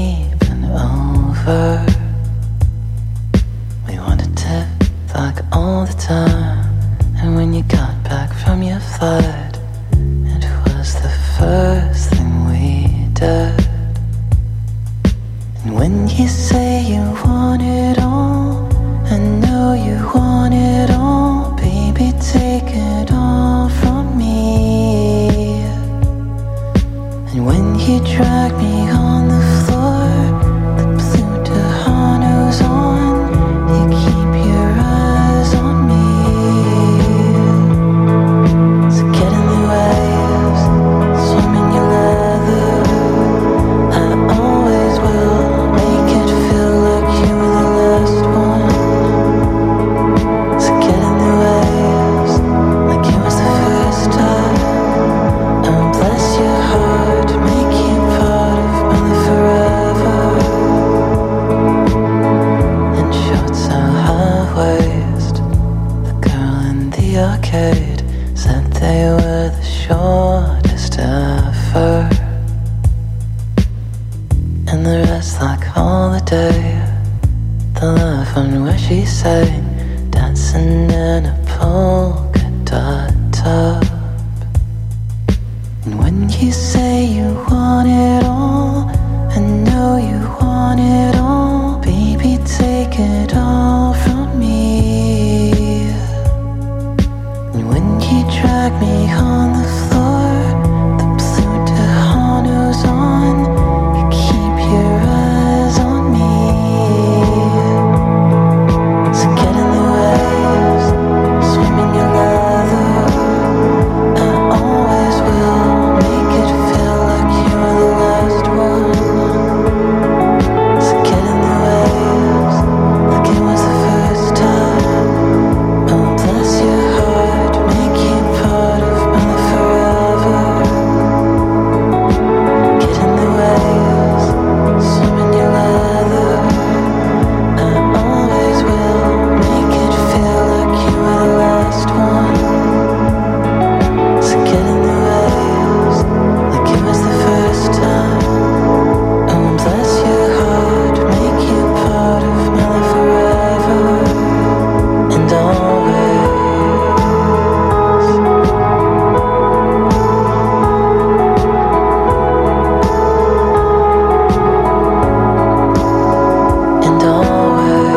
sleeping over. We wanted to like all the time. And when you got back from your flight, it was the first thing we did. And when you say you want it all, I know you want it all. Baby, take it all from me. And when you drag me on the floor, the blue Tejano's on, you keep your eyes on me. So get in the waves, swim in your leather. I always will make it feel like you were the last one. So get in the waves, like it was the first time. And bless your heart, make you part of my life forever. In shorts so high waist, the girl in the arcade said they were the shortest ever. And the rest like holiday, the love one where she sang, dancing in a polka dot top. And when you say you want it all, I know you want it all. Baby, take it all from me. And when you drag me on the floor, the blue Tejano's on, you keep your eyes on me. So get in the waves, swim in your leather. I always will make it feel like you were the last one. So get in the waves, like it was the first time. Oh, bless your heart, make you part of my life forever. Get in the waves, swim in your leather. I always will make it feel like you were the last one. So get in the waves, like it was the first time. Oh, bless your heart, make you part of my life forever and always. And always.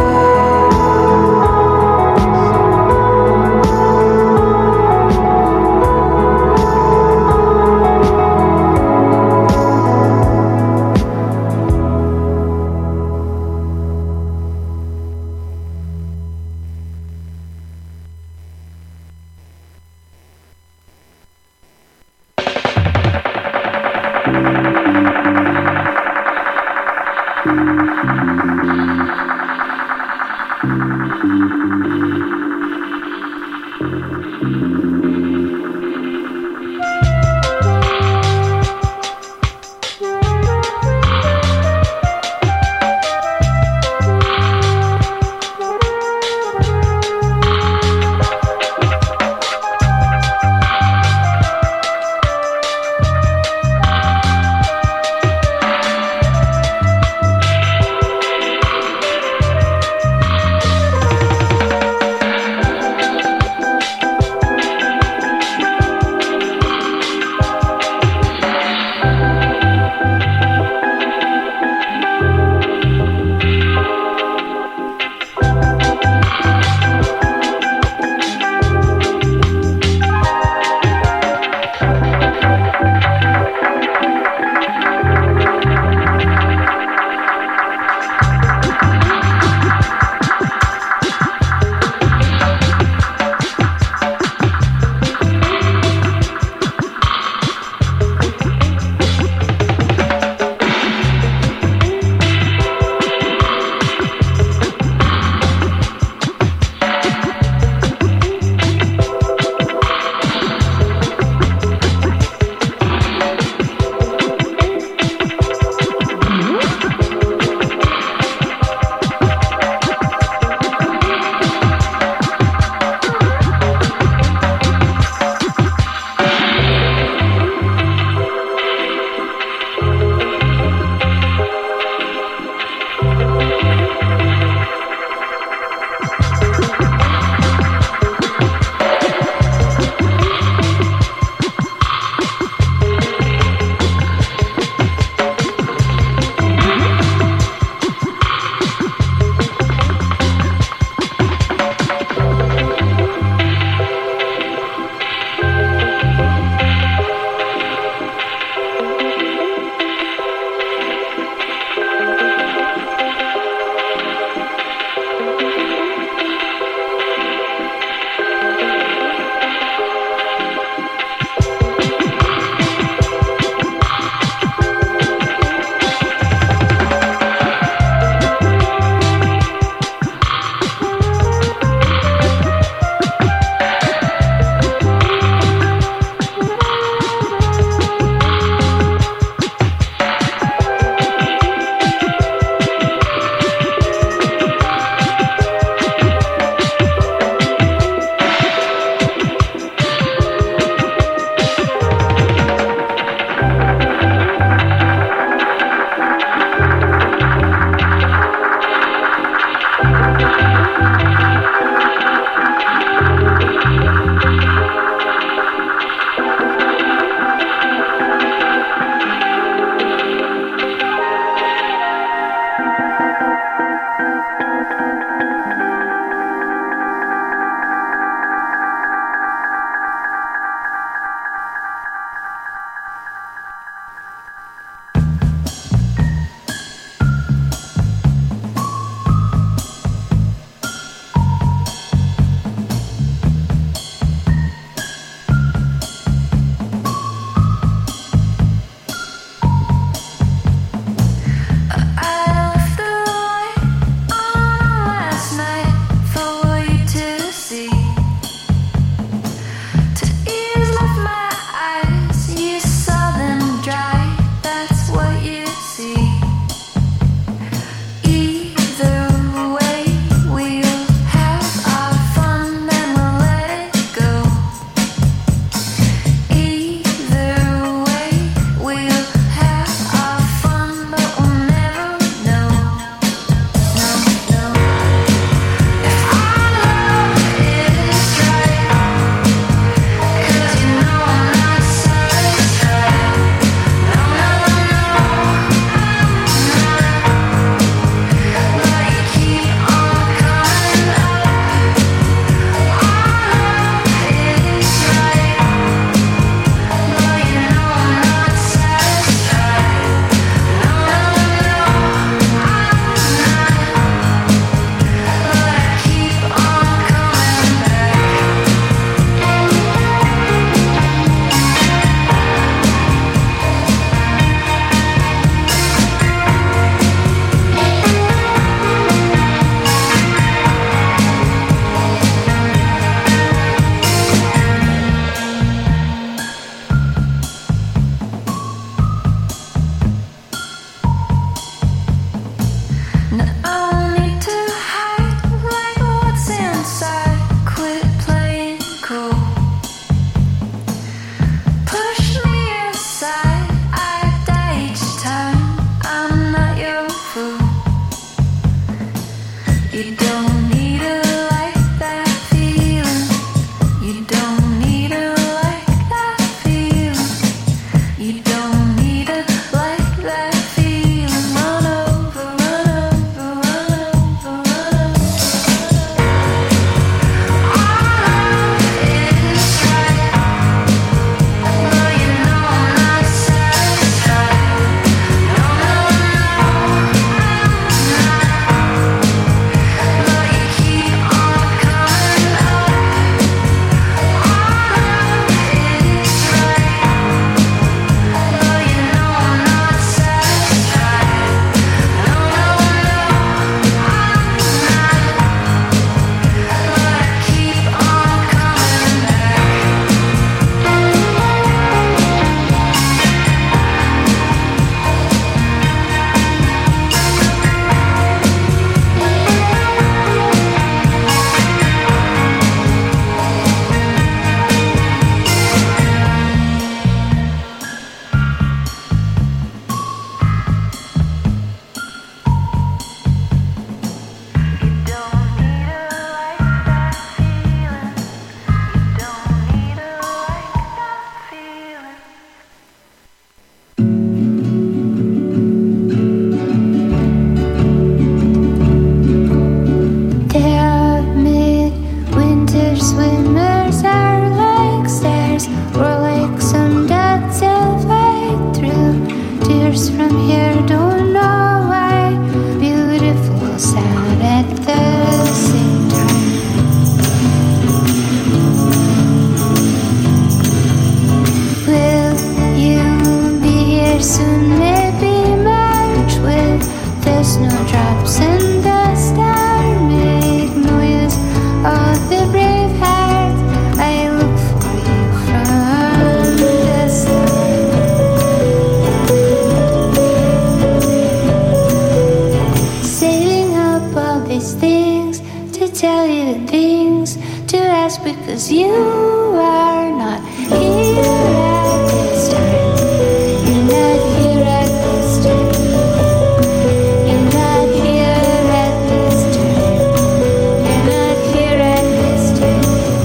ask because you are not here at this time. You're not here at this time. You're not here at this time. You're not here at this time.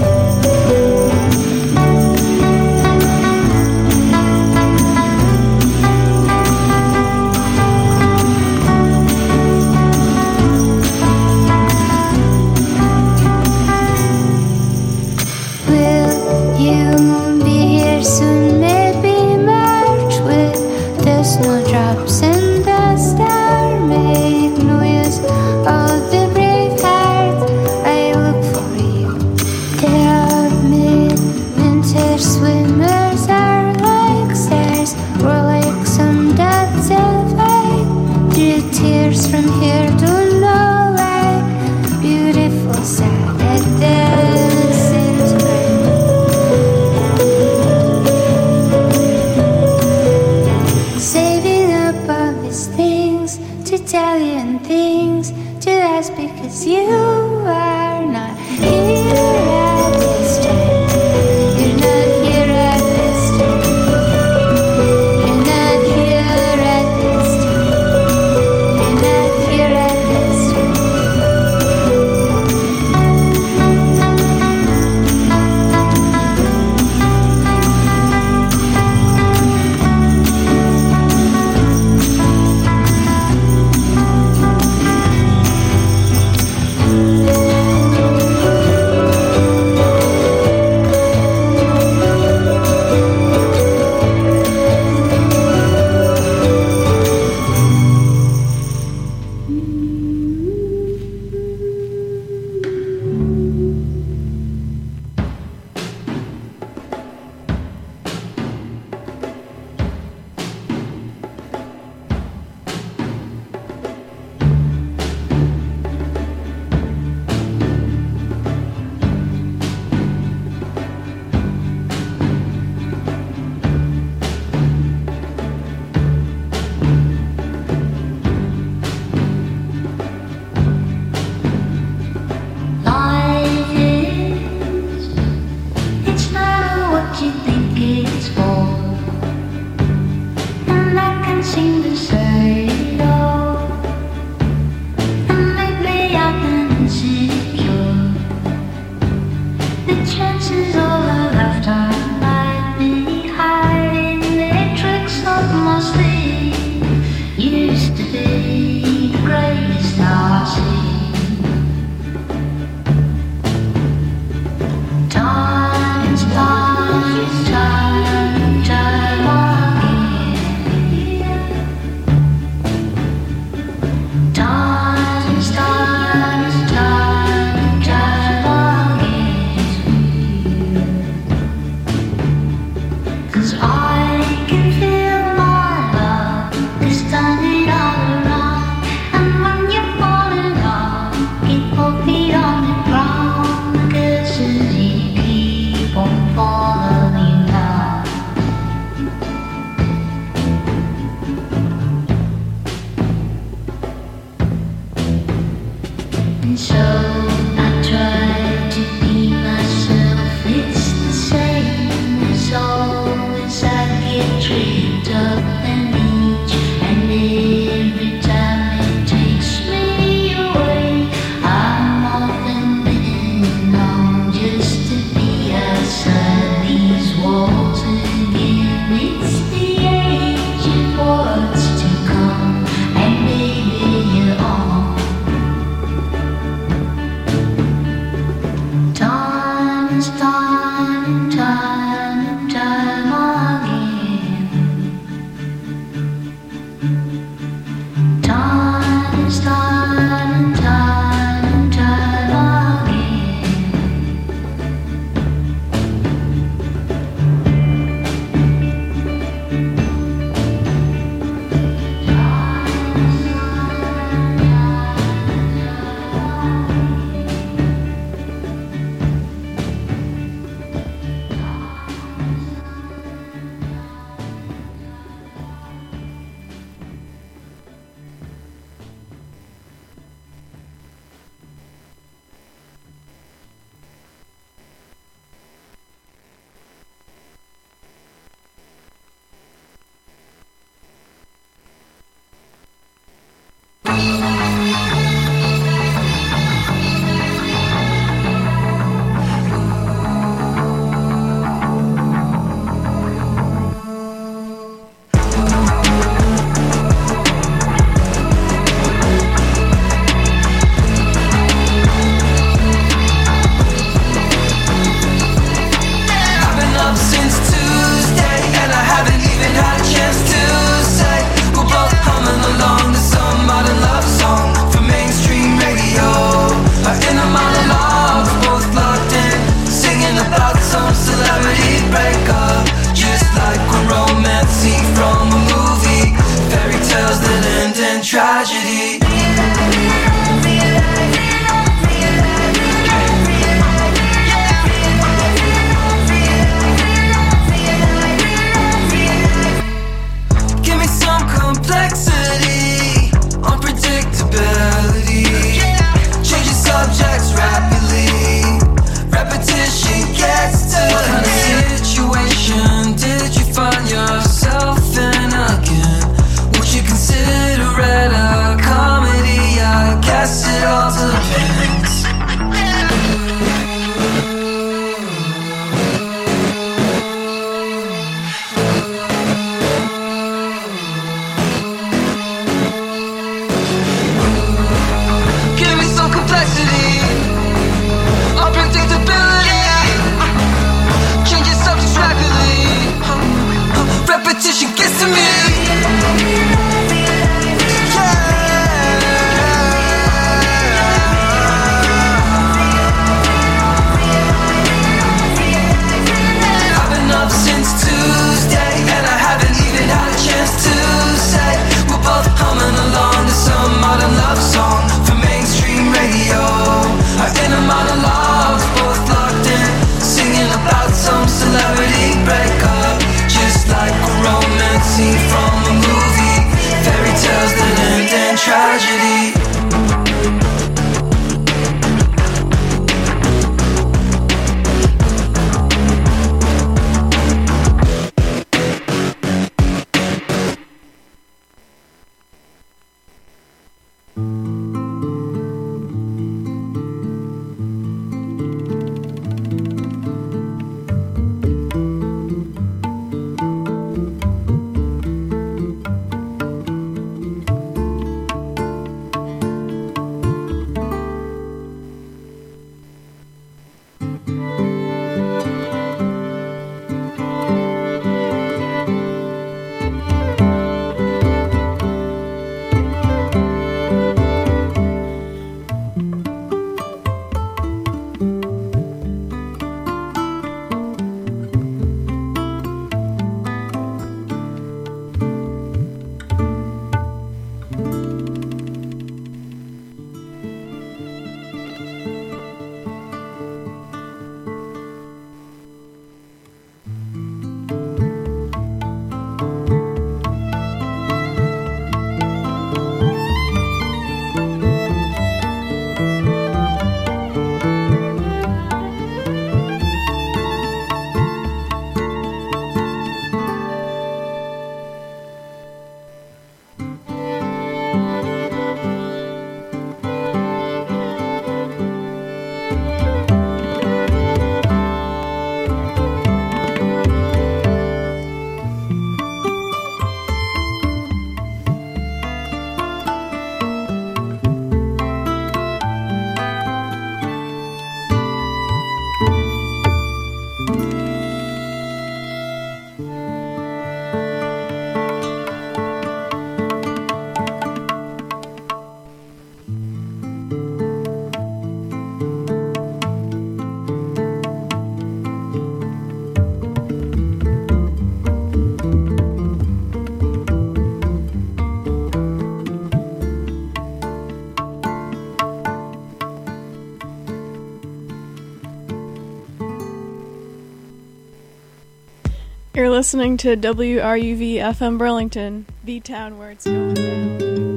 Will you be here soon? Maybe March with the snowdrops and the star make noise. All the brave hearts I look for you. They are mid-winter swimmers, are like stars, or like some dots of light. Through tears from here to know why. Beautiful, sad at the same time. Saving up all these things to tell you and things to ask because you are not here at this time. You're not here at this time. You're not here at this time. You're not here at this time. It's not what you think it's for, and I can't seem to say it all. And lately I've been insecure. The chances of a lifetime might be hiding their tricks up my sleeve. Used to be the greatest I see. Time, time, time, time again. Time, time, time, time again. 'Cause I can feel my love is turning all around. And when you're falling off, keep both feet on the ground. 'Cause you keep on falling down. And so I try to be myself. It's the same as always. I get tripped up and each and every time it takes me away. I'm often been on just to be outside these walls again. It's the age of what's to come, and maybe you're on. You're listening to WRUV FM Burlington, the town where it's going down.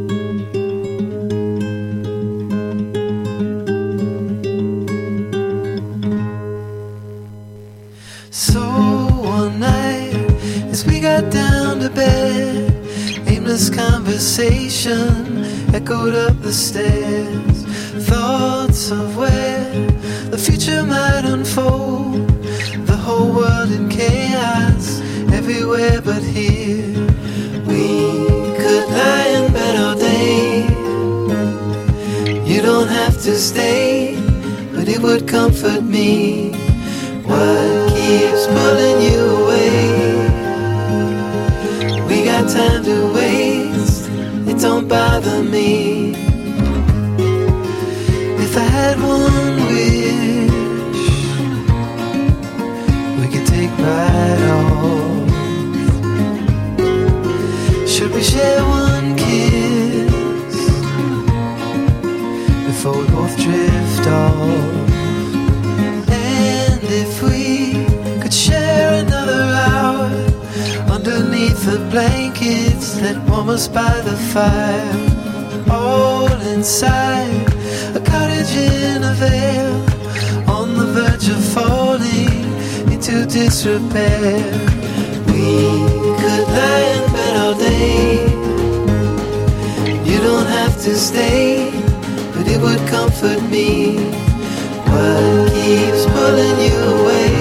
So one night, as we got down to bed, aimless conversation echoed up the stairs. Thoughts of where the future might unfold. The whole world in chaos, everywhere but here. We could lie in bed all day. You don't have to stay, but it would comfort me. What keeps pulling you away? We got time to waste, it don't bother me. If I had one wish, we could take right off. Should we share one kiss? before we both drift off. And if we could share another hour underneath the blankets that warm us by the fire, all inside a cottage in a vale, on the verge of falling into disrepair. We could lie in bed all day. You don't have to stay, but it would comfort me. What keeps pulling you away?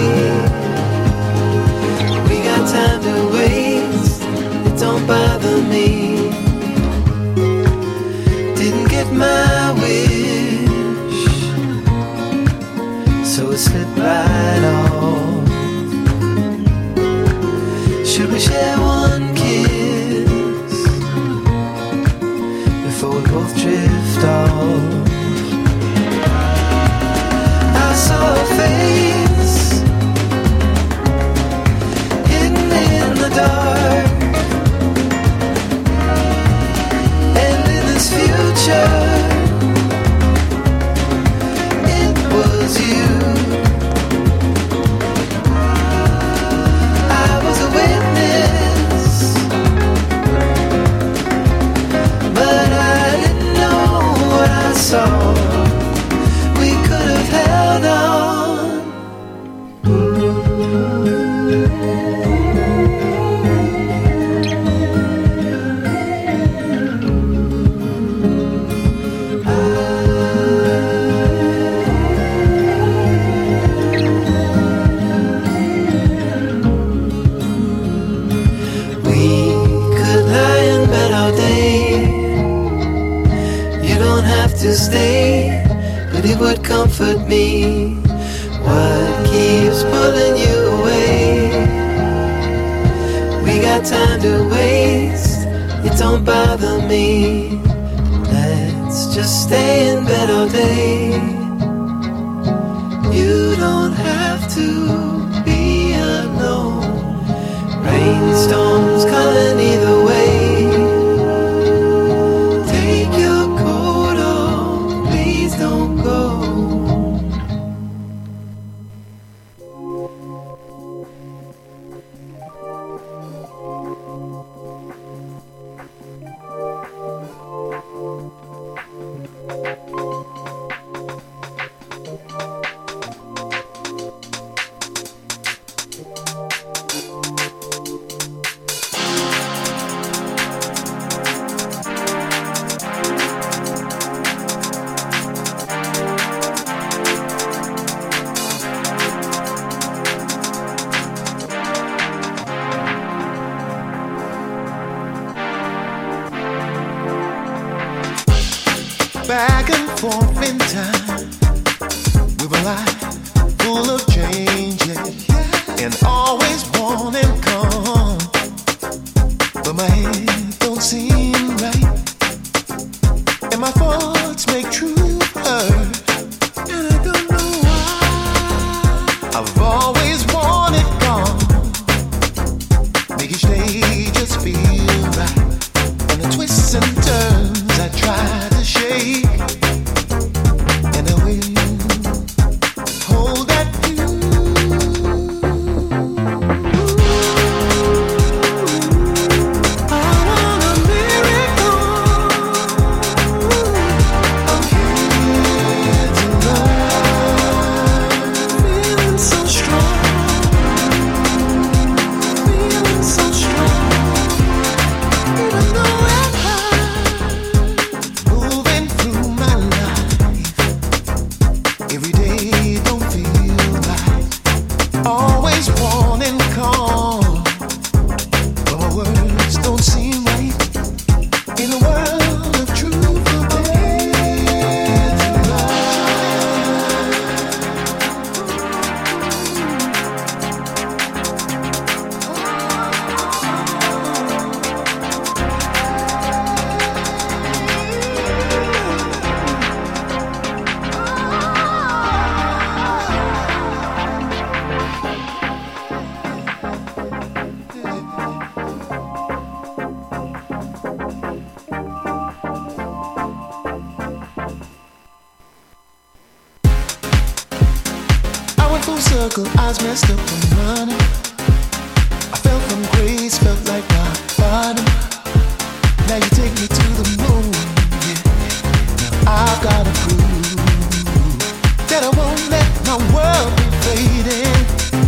We got time to waste, it don't bother me. Didn't get my wish, so it slipped right off. Should we share one kiss before we both drift off? I saw a face hidden in the dark, and in this future it was you. I was a witness, but I didn't know what I saw. We could have held on. We could lie in bed all day. You don't have to stay, but it would comfort me. What keeps pulling you away? We got time to waste, it don't bother me. Let's just stay in bed all day. You don't have to be alone. Rainstorms coming either way. Take your coat off, please don't go. Back and forth in time, we were like full of changes, and always wanting come, but my head don't seem right, and my thoughts make true hurt, and I don't know why. I've always wanted gone, make each day just feel right, and the twists and turns I try to shake, and I will hold that view. I want a miracle. I'm here to love, feeling so strong, feeling so strong, even though I'm high, moving through my life. full circle, eyes messed up from running. I fell from grace, felt like rock bottom. Now you take me to the moon, yeah. Now I've gotta prove that I won't let my world be fading.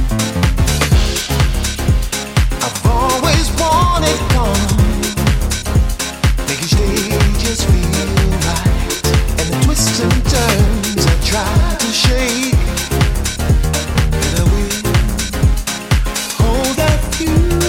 I've always wanted calm, make each day just feel right. And the twists and turns I try to shake, and I will hold that view.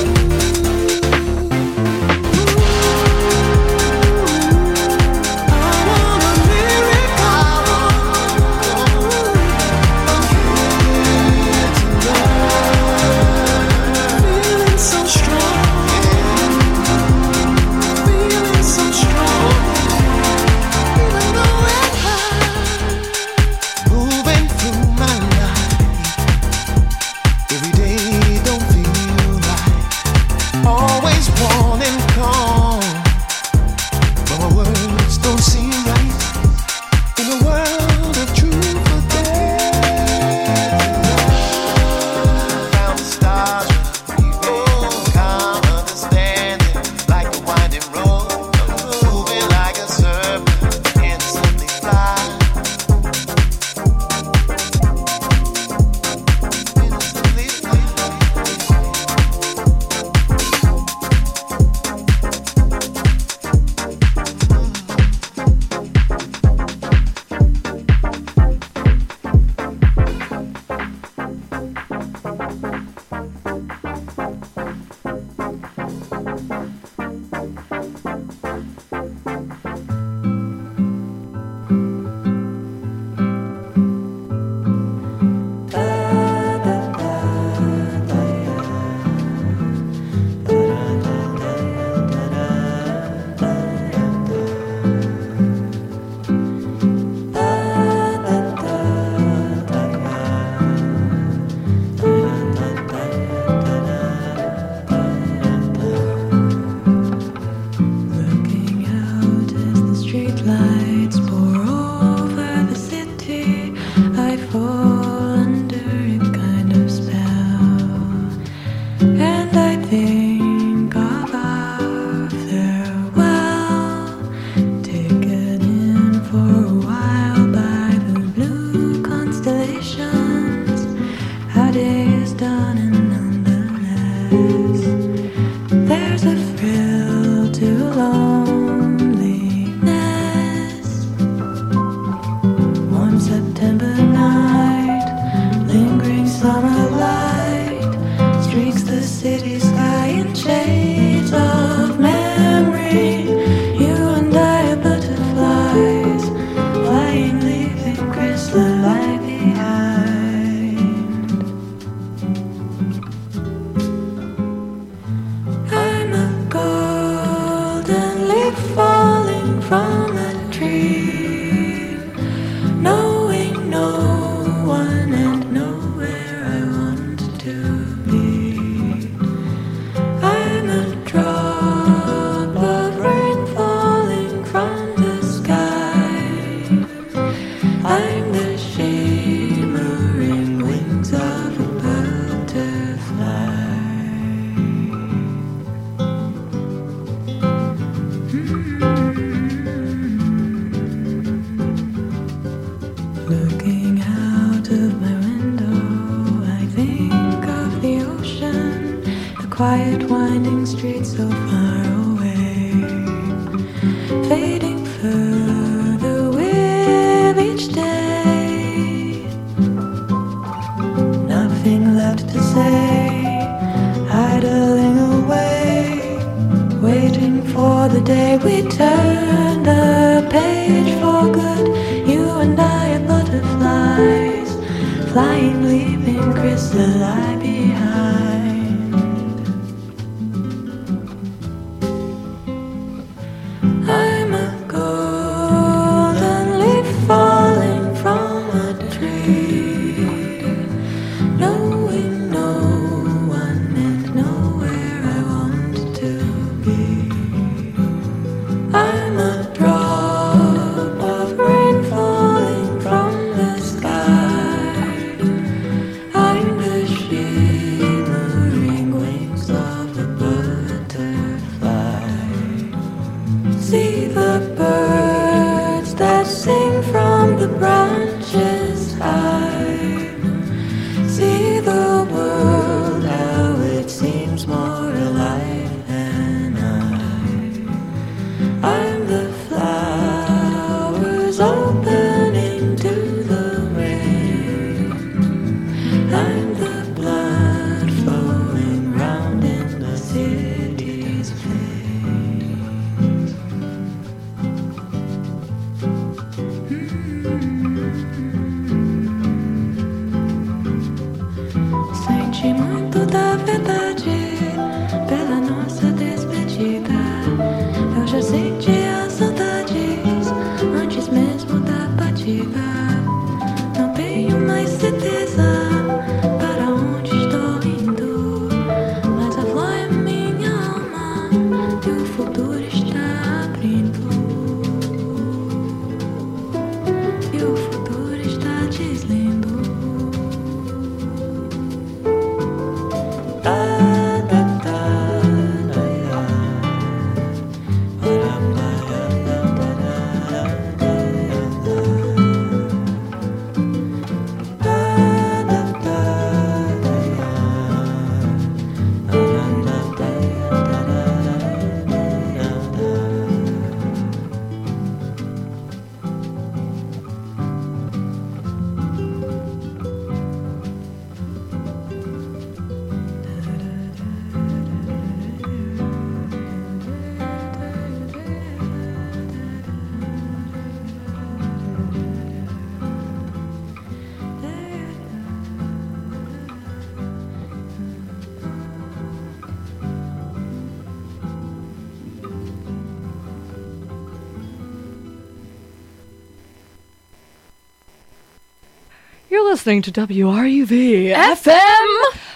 Quiet winding streets so far away, fading further with each day. Nothing left to say, idling away, waiting for the day we turn the page for good. You and I are butterflies, flying, leaving chrysalli behind. the branches high. See the world how it seems more alive than I'm the flowers opening to the rain. I'm the blood flowing round in the city's veins. Sente muito da verdade pela nossa despedida. Eu já senti as saudades antes mesmo da partida. Não tenho mais certeza para onde estou indo, mas a flor é minha alma e o futuro está abrindo. E o futuro está deslindo. You're listening to WRUV FM